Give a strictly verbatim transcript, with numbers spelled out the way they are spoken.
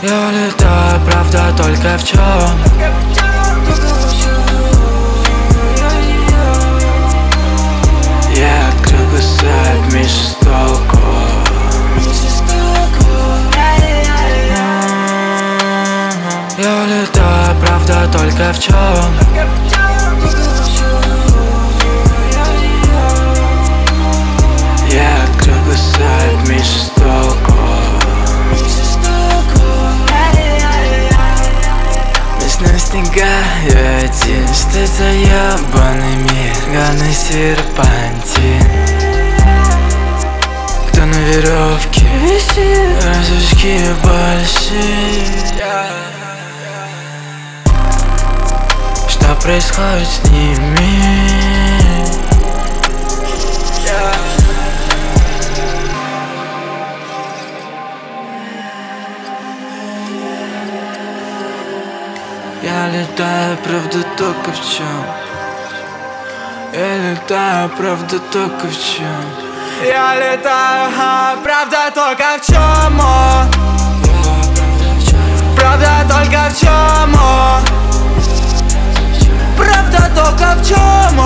Я летаю, правда, только в чем? Я открыл глаза, меньше с толку. Я летаю, правда, только в чем? Я открыл глаза, меньше с толку. Местные снега, я один. Что за ебаный мир? Ганый серпантин. Кто на веревке висит? Розочки большие. Что происходит с ними? Я летаю, правда, только в чем? Я летаю, правда, только в чем? Я летаю, а, правда, только в чем? О? Правда, только в чем? О? Правда, только в чем?